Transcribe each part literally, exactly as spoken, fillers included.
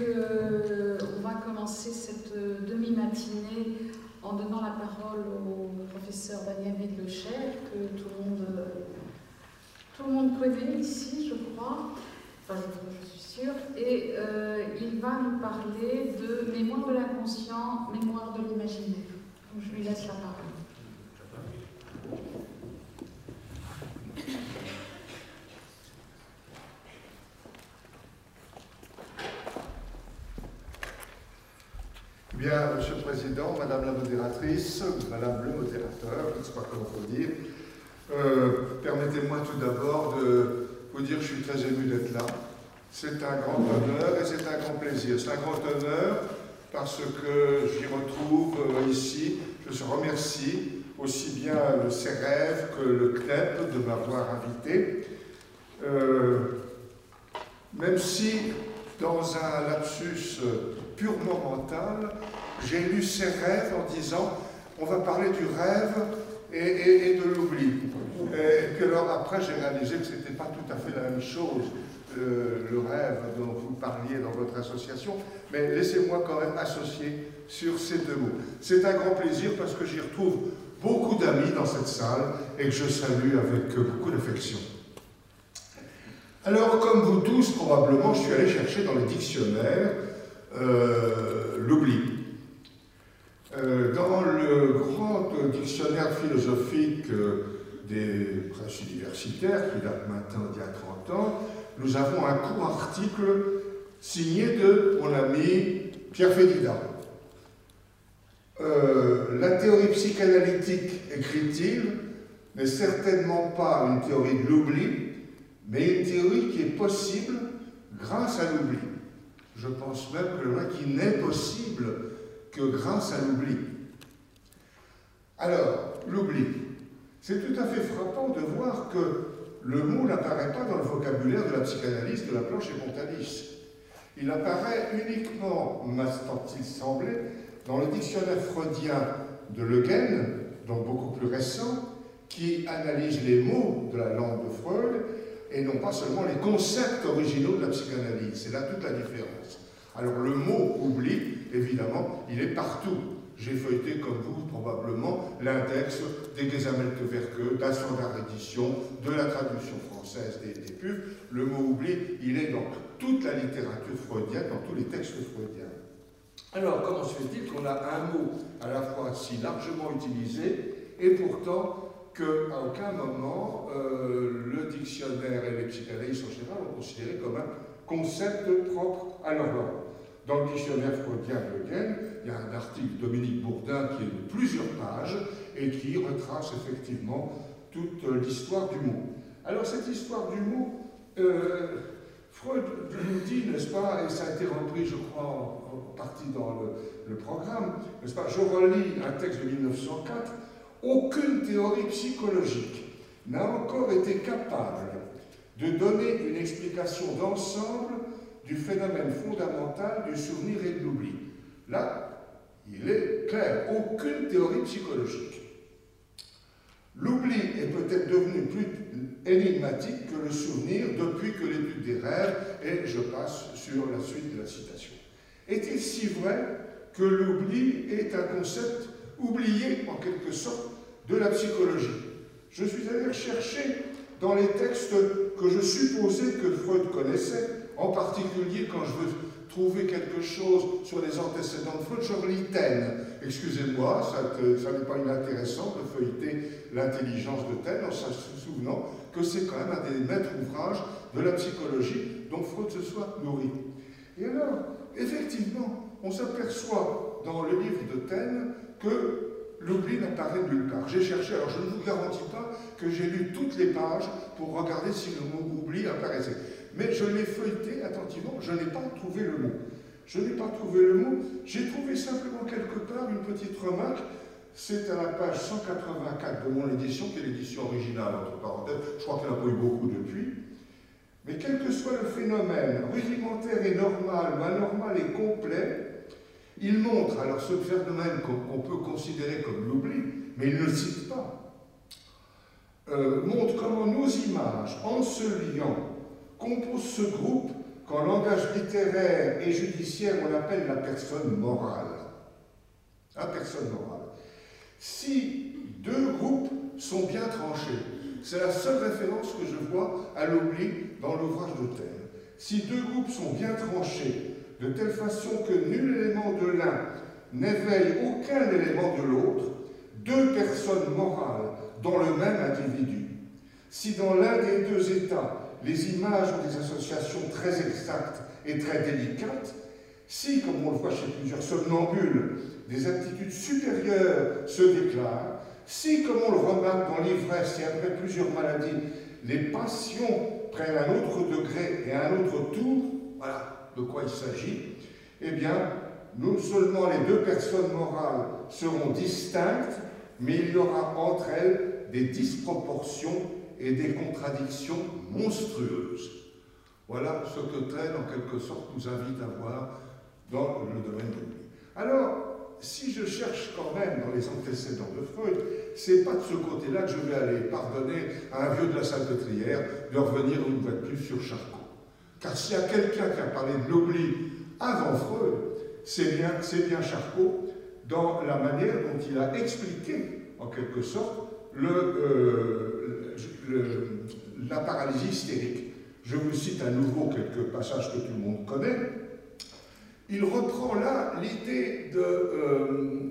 qu'on va commencer cette demi-matinée en donnant la parole au professeur Daniel Wittlecher, que tout le monde, tout le monde connaît ici, je crois, enfin je, je suis sûre, et euh, il va nous parler de mémoire de l'inconscient, mémoire de l'imaginaire. Donc je lui laisse la parole. Bien, Monsieur le Président, Madame la modératrice, Madame le modérateur, je ne sais pas comment faut dire, euh, permettez-moi tout d'abord de vous dire que je suis très ému d'être là. C'est un grand honneur et c'est un grand plaisir. C'est un grand honneur parce que j'y retrouve euh, ici, je remercie aussi bien le C E R E V que le C N E P de m'avoir invité. Euh, même si, dans un lapsus purement mental, j'ai lu ces rêves en disant on va parler du rêve et, et, et de l'oubli. Et puis alors après j'ai réalisé que ce n'était pas tout à fait la même chose, euh, le rêve dont vous parliez dans votre association, mais laissez-moi quand même associer sur ces deux mots. C'est un grand plaisir parce que j'y retrouve beaucoup d'amis dans cette salle et que je salue avec beaucoup d'affection. Alors, comme vous tous, probablement, je suis allé chercher dans les dictionnaires euh, l'oubli. Euh, dans le grand dictionnaire philosophique euh, des presses universitaires, qui date maintenant d'il y a trente ans, nous avons un court article signé de mon ami Pierre Fédida. Euh, la théorie psychanalytique, écrit-il, n'est certainement pas une théorie de l'oubli, mais une théorie qui est possible grâce à l'oubli. Je pense même que le vrai qui n'est possible que grâce à l'oubli. Alors, l'oubli. C'est tout à fait frappant de voir que le mot n'apparaît pas dans le vocabulaire de la psychanalyse de Laplanche et Montalis. Il apparaît uniquement, m'a-t-il semblé, dans le dictionnaire freudien de Le Guen, donc beaucoup plus récent, qui analyse les mots de la langue de Freud, et non pas seulement les concepts originaux de la psychanalyse. C'est là toute la différence. Alors le mot « oubli », évidemment, il est partout. J'ai feuilleté, comme vous, probablement, l'index des Gesammelte Werke, d'un standard d'édition, de la traduction française des, des P U F. Le mot « oubli », il est dans toute la littérature freudienne, dans tous les textes freudiens. Alors, comment se fait-il qu'on a un mot à la fois si largement utilisé, et pourtant qu'à aucun moment, euh, le dictionnaire et les psychanalystes en général ont considéré comme un concept propre à leur langue. Dans le dictionnaire freudien de Le Guen, il y a un article de Dominique Bourdin qui est de plusieurs pages et qui retrace effectivement toute l'histoire du mot. Alors cette histoire du mot, euh, Freud nous dit, n'est-ce pas, et ça a été repris, je crois, en, en partie dans le, le programme, n'est-ce pas, je relis un texte de mille neuf cent quatre, aucune théorie psychologique n'a encore été capable de donner une explication d'ensemble du phénomène fondamental du souvenir et de l'oubli. Là, il est clair, aucune théorie psychologique. L'oubli est peut-être devenu plus énigmatique que le souvenir depuis que l'étude des rêves, et je passe sur la suite de la citation. Est-il si vrai que l'oubli est un concept oublié en quelque sorte de la psychologie? Je suis allé rechercher dans les textes que je supposais que Freud connaissait, en particulier quand je veux trouver quelque chose sur les antécédents de Freud, je relis Taine. Excusez-moi, ça, ça n'est pas inintéressant de feuilleter l'intelligence de Taine en se souvenant que c'est quand même un des maîtres ouvrages de la psychologie dont Freud se soit nourri. Et alors, effectivement, on s'aperçoit dans le livre de Taine que l'oubli n'apparaît nulle part. J'ai cherché, alors je ne vous garantis pas que j'ai lu toutes les pages pour regarder si le mot « oubli » apparaissait. Mais je l'ai feuilleté attentivement, je n'ai pas trouvé le mot. Je n'ai pas trouvé le mot, j'ai trouvé simplement quelque part une petite remarque, c'est à la page cent quatre-vingt-quatre de mon édition, qui est l'édition originale, entre parenthèses, je crois qu'il n'y en a pas eu beaucoup depuis. Mais quel que soit le phénomène, rudimentaire et normal, ou anormal et complet, il montre, alors ce phénomène qu'on peut considérer comme l'oubli, mais il ne le cite pas, euh, montre comment nos images, en se liant, composent ce groupe qu'en langage littéraire et judiciaire, on appelle la personne morale. La personne morale. Si deux groupes sont bien tranchés, c'est la seule référence que je vois à l'oubli dans l'ouvrage d'Hautel. Si deux groupes sont bien tranchés, de telle façon que nul élément de l'un n'éveille aucun élément de l'autre, deux personnes morales dans le même individu. Si dans l'un des deux états, les images ont des associations très exactes et très délicates, si, comme on le voit chez plusieurs somnambules, des aptitudes supérieures se déclarent, si, comme on le remarque dans l'ivresse et après plusieurs maladies, les passions prennent un autre degré et un autre tour, voilà de quoi il s'agit, eh bien, non seulement les deux personnes morales seront distinctes, mais il y aura entre elles des disproportions et des contradictions monstrueuses. Voilà ce que Taine, en quelque sorte, nous invite à voir dans le domaine de l'oubli. Alors, si je cherche quand même dans les antécédents de Freud, c'est pas de ce côté-là que je vais aller pardonner à un vieux de la Salpêtrière de revenir une fois de plus sur Charcot. Car s'il y a quelqu'un qui a parlé de l'oubli avant Freud, c'est bien, c'est bien Charcot, dans la manière dont il a expliqué, en quelque sorte, le, euh, le, la paralysie hystérique. Je vous cite à nouveau quelques passages que tout le monde connaît. Il reprend là l'idée de euh,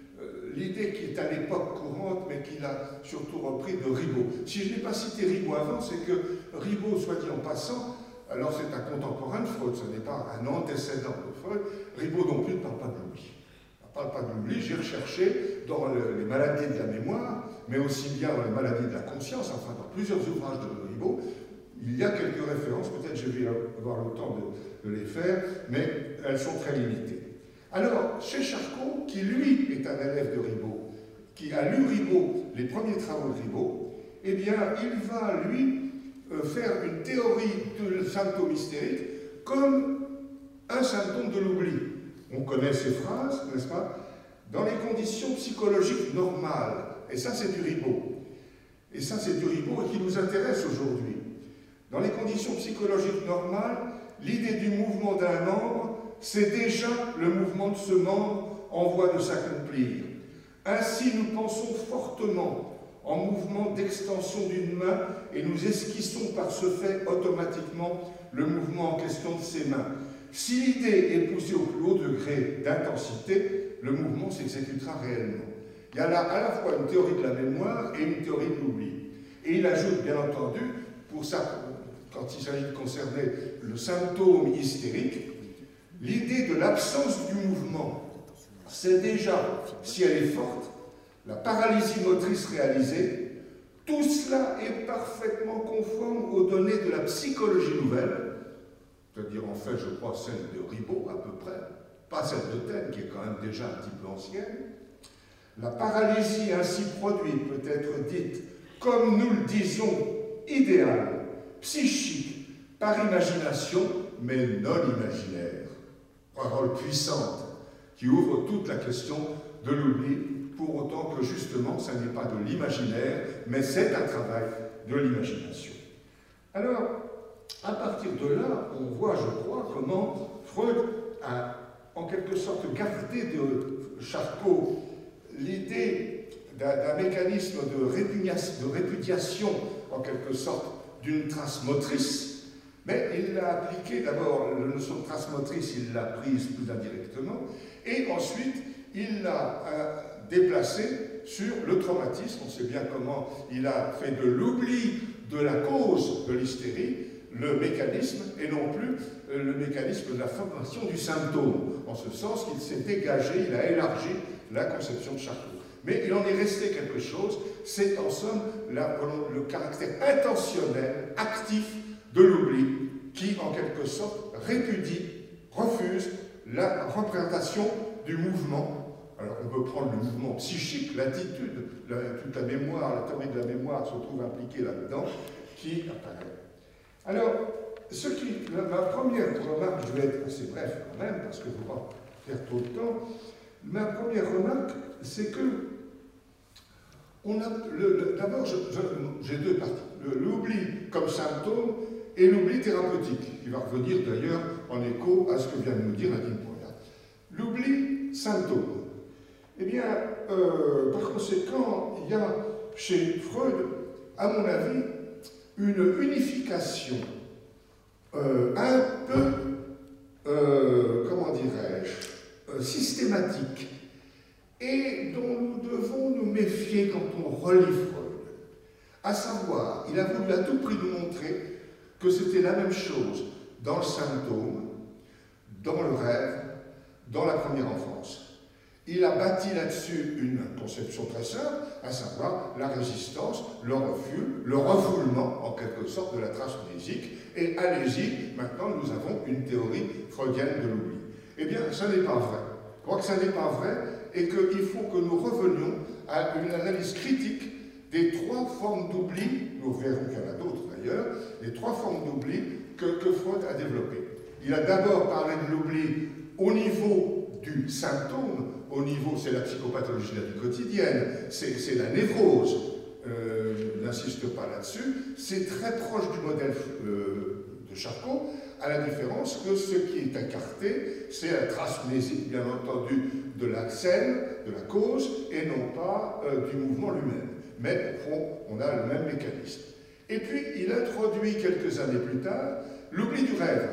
l'idée qui est à l'époque courante, mais qu'il a surtout repris de Ribot. Si je n'ai pas cité Ribot avant, c'est que Ribot, soit dit en passant, alors c'est un contemporain de Freud, ce n'est pas un antécédent de Freud. Ribot non plus ne parle pas de l'oubli. Il ne parle pas de l'oubli, j'ai recherché dans le, les maladies de la mémoire, mais aussi bien dans les maladies de la conscience, enfin dans plusieurs ouvrages de Ribot, il y a quelques références, peut-être je vais avoir le temps de, de les faire, mais elles sont très limitées. Alors, chez Charcot, qui lui est un élève de Ribot, qui a lu Ribot, les premiers travaux de Ribot, eh bien, il va, lui, euh, faire une théorie de symptôme hystérique comme un symptôme de l'oubli. On connaît ces phrases, n'est-ce pas? Dans les conditions psychologiques normales, et ça c'est du Ribot, et ça c'est du Ribot qui nous intéresse aujourd'hui. Dans les conditions psychologiques normales, l'idée du mouvement d'un membre, c'est déjà le mouvement de ce membre en voie de s'accomplir. Ainsi, nous pensons fortement en mouvement d'extension d'une main et nous esquissons par ce fait automatiquement le mouvement en question de ses mains. Si l'idée est poussée au plus haut degré d'intensité, le mouvement s'exécutera réellement. Il y a là à la fois une théorie de la mémoire et une théorie de l'oubli. Et il ajoute, bien entendu, pour ça, quand il s'agit de concerner le symptôme hystérique, l'idée de l'absence du mouvement, c'est déjà, si elle est forte, la paralysie motrice réalisée. Tout cela est parfaitement conforme aux données de la psychologie nouvelle, c'est-à-dire en fait, je crois, celle de Ribot à peu près, pas celle de Taine, qui est quand même déjà un petit peu ancienne. La paralysie ainsi produite peut être dite, comme nous le disons, idéale, psychique, par imagination, mais non imaginaire. Parole puissante qui ouvre toute la question de l'oubli, pour autant que justement, ça n'est pas de l'imaginaire, mais c'est un travail de l'imagination. Alors, à partir de là, on voit, je crois, comment Freud a en quelque sorte gardé de Charcot l'idée d'un mécanisme de répudiation, de répudiation, en quelque sorte, d'une trace motrice, mais il l'a appliqué d'abord, la notion de trace motrice, il l'a prise plus indirectement, et ensuite il l'a euh, déplacée sur le traumatisme. On sait bien comment il a fait de l'oubli de la cause de l'hystérie le mécanisme, et non plus euh, le mécanisme de la formation du symptôme, en ce sens qu'il s'est dégagé, il a élargi la conception de Charcot. Mais il en est resté quelque chose, c'est en somme la, le caractère intentionnel, actif de l'oubli, qui en quelque sorte répudie, refuse la représentation du mouvement. Alors on peut prendre le mouvement psychique, l'attitude, la, toute la mémoire, la théorie de la mémoire se trouve impliquée là-dedans, qui apparaît. Alors, ce qui, la, ma première remarque, je vais être assez bref quand même, parce que je ne veux pas faire trop de temps, ma première remarque, c'est que on a, d'abord, j'ai deux parties. L'oubli comme symptôme et l'oubli thérapeutique, qui va revenir d'ailleurs en écho à ce que vient de nous dire Nadine Proya. L'oubli symptôme. Eh bien, euh, par conséquent, il y a chez Freud, à mon avis, une unification euh, un peu, euh, comment dirais-je, euh, systématique, et dont nous devons nous méfier quand on relit Freud. À savoir, il a voulu à tout prix nous montrer que c'était la même chose dans le symptôme, dans le rêve, dans la première enfance. Il a bâti là-dessus une conception très simple, à savoir la résistance, le refus, le refoulement, en quelque sorte, de la trace mnésique. Et allez-y, maintenant nous avons une théorie freudienne de l'oubli. Eh bien, ça n'est pas vrai. Je crois que ça n'est pas vrai et qu'il faut que nous revenions à une analyse critique des trois formes d'oubli, nous verrons qu'il y en a d'autres d'ailleurs, les trois formes d'oubli que, que Freud a développées. Il a d'abord parlé de l'oubli au niveau du symptôme, au niveau, c'est la psychopathologie de la vie quotidienne, c'est la névrose, euh, je n'insiste pas là-dessus, c'est très proche du modèle euh, de Charcot, à la différence que ce qui est écarté, c'est la trace mnésique, bien entendu, de la scène, de la cause, et non pas euh, du mouvement lui-même. Mais au fond, on a le même mécanisme. Et puis, il introduit quelques années plus tard l'oubli du rêve.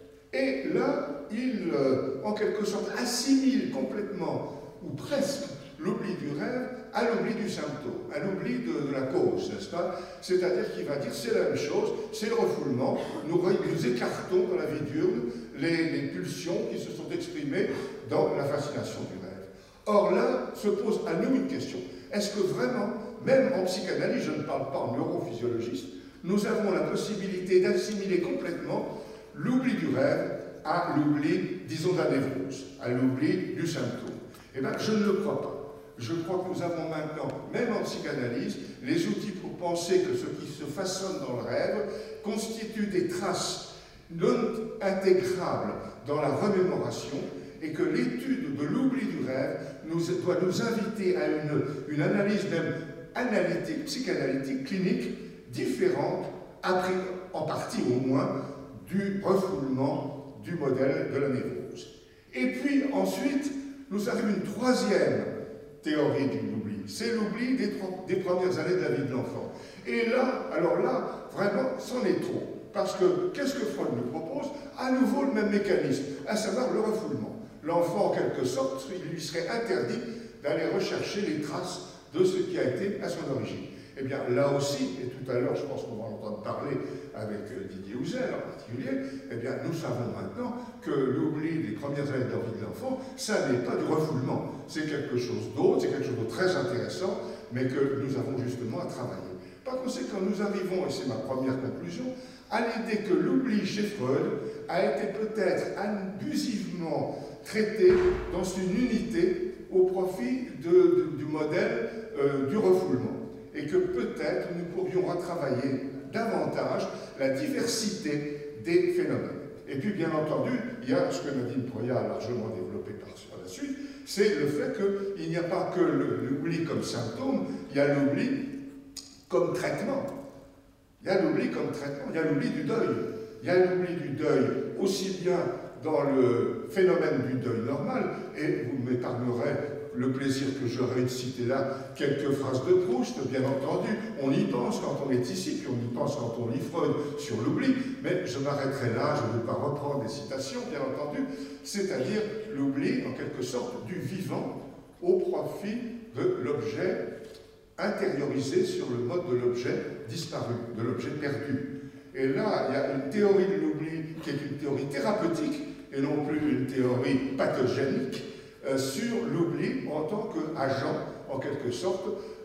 Et là, il, euh, en quelque sorte, assimile complètement, ou presque, l'oubli du rêve à l'oubli du symptôme, à l'oubli de, de la cause, n'est-ce pas? C'est-à-dire qu'il va dire c'est la même chose, c'est le refoulement, nous, nous écartons dans la vie diurne les, les pulsions qui se sont exprimées dans la fascination du rêve. Or là, se pose à nous une question. Est-ce que vraiment, même en psychanalyse, je ne parle pas en neurophysiologiste, nous avons la possibilité d'assimiler complètement l'oubli du rêve à l'oubli, disons, de la névrose, à l'oubli du symptôme? Eh bien, je ne le crois pas. Je crois que nous avons maintenant, même en psychanalyse, les outils pour penser que ce qui se façonne dans le rêve constitue des traces non intégrables dans la remémoration et que l'étude de l'oubli du rêve nous, doit nous inviter à une, une analyse même analytique, psychanalytique, clinique, différente, après, en partie au moins, du refoulement du modèle de la névrose. Et puis ensuite, nous avons une troisième théorie de l'oubli, c'est l'oubli des, des premières années de la vie de l'enfant. Et là, alors là, vraiment, c'en est trop. Parce que, qu'est-ce que Freud nous propose? À nouveau le même mécanisme, à savoir le refoulement. L'enfant, en quelque sorte, il lui serait interdit d'aller rechercher les traces de ce qui a été à son origine. Eh bien, là aussi, et tout à l'heure, je pense qu'on va entendre parler avec Didier Houzel en particulier, eh bien, nous savons maintenant que l'oubli des premières années de la vie de l'enfant, ça n'est pas du refoulement. C'est quelque chose d'autre, c'est quelque chose de très intéressant, mais que nous avons justement à travailler. Par conséquent, nous arrivons, et c'est ma première conclusion, à l'idée que l'oubli chez Freud a été peut-être abusivement traité dans une unité au profit de, de, du modèle euh, du refoulement. Et que peut-être nous pourrions retravailler davantage la diversité des phénomènes. Et puis, bien entendu, il y a ce que Nadine Proya a largement développé par la suite, c'est le fait qu'il n'y a pas que l'oubli comme symptôme, il y a l'oubli comme traitement. Il y a l'oubli comme traitement, il y a l'oubli du deuil. Il y a l'oubli du deuil aussi bien dans le phénomène du deuil normal, et vous m'épargnerez le plaisir que j'aurai de citer là quelques phrases de Proust, bien entendu, on y pense quand on est ici, puis on y pense quand on lit Freud sur l'oubli, mais je m'arrêterai là, je ne vais pas reprendre des citations, bien entendu, c'est-à-dire l'oubli, en quelque sorte, du vivant au profit de l'objet intériorisé sur le mode de l'objet disparu, de l'objet perdu. Et là, il y a une théorie de l'oubli qui est une théorie thérapeutique, et non plus une théorie pathogénique, euh, sur l'oubli en tant qu'agent, en quelque sorte,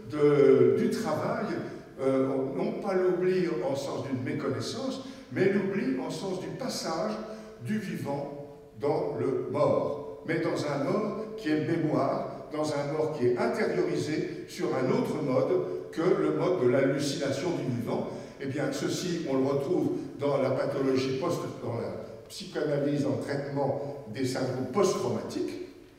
de, du travail, euh, non pas l'oubli en sens d'une méconnaissance, mais l'oubli en sens du passage du vivant dans le mort, mais dans un mort qui est mémoire, dans un mort qui est intériorisé sur un autre mode que le mode de l'hallucination du vivant. Eh bien, ceci, on le retrouve dans la pathologie post, dans la psychanalyse en traitement des syndromes post-traumatiques,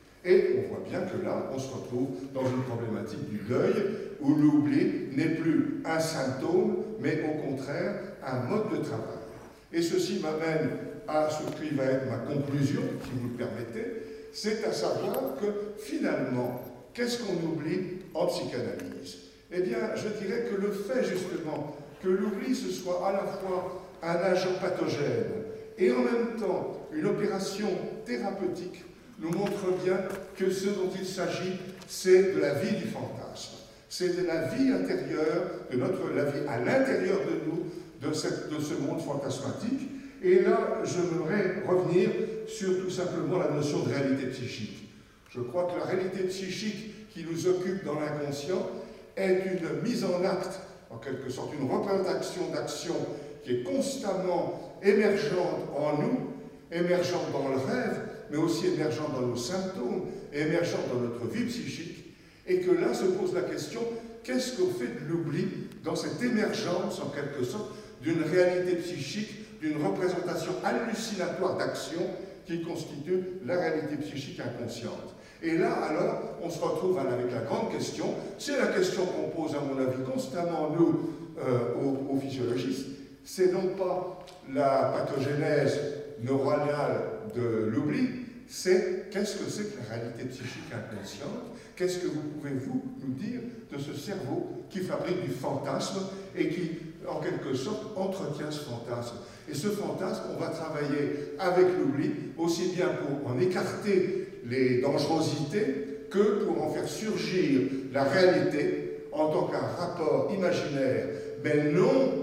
et on voit bien que là, on se retrouve dans une problématique du deuil, où l'oubli n'est plus un symptôme, mais au contraire, un mode de travail. Et ceci m'amène à ce qui va être ma conclusion, si vous le permettez, c'est à savoir que finalement, qu'est-ce qu'on oublie en psychanalyse? Eh bien, je dirais que le fait justement que l'oubli ce soit à la fois un agent pathogène et en même temps une opération thérapeutique nous montre bien que ce dont il s'agit, c'est de la vie du fantasme. C'est de la vie intérieure, de notre, la vie à l'intérieur de nous, de, cette, de ce monde fantasmatique. Et là, j'aimerais revenir sur tout simplement la notion de réalité psychique. Je crois que la réalité psychique qui nous occupe dans l'inconscient est une mise en acte, en quelque sorte, une représentation d'action qui est constamment émergente en nous, émergente dans le rêve, mais aussi émergente dans nos symptômes, émergente dans notre vie psychique, et que là se pose la question, qu'est-ce qu'on fait de l'oubli dans cette émergence, en quelque sorte, d'une réalité psychique, d'une représentation hallucinatoire d'action qui constitue la réalité psychique inconsciente. Et là, alors, on se retrouve avec la grande question, c'est la question qu'on pose, à mon avis, constamment, nous, euh, aux, aux physiologistes, c'est non pas la pathogénèse neuronale de l'oubli, c'est qu'est-ce que c'est que la réalité psychique inconsciente? Qu'est-ce que vous pouvez-vous nous dire de ce cerveau qui fabrique du fantasme et qui, en quelque sorte, entretient ce fantasme? Et ce fantasme, on va travailler avec l'oubli, aussi bien pour en écarter les dangerosités que pour en faire surgir la réalité en tant qu'un rapport imaginaire, mais non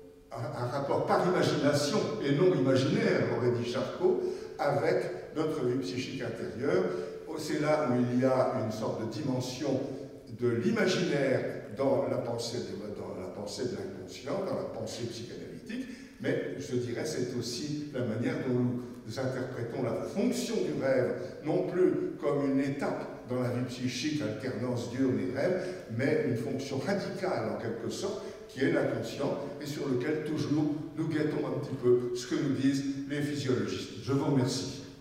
un, un rapport par imagination et non imaginaire, aurait dit Charcot, avec notre vie psychique intérieure. C'est là où il y a une sorte de dimension de l'imaginaire dans la pensée de, dans la pensée de l'inconscient, dans la pensée psychanalytique, mais je dirais c'est aussi la manière dont nous interprétons la fonction du rêve, non plus comme une étape dans la vie psychique, alternance diurne et rêve, mais une fonction radicale en quelque sorte, qui est l'inconscient, et sur lequel toujours nous guettons un petit peu ce que nous disent les physiologistes. Je vous remercie.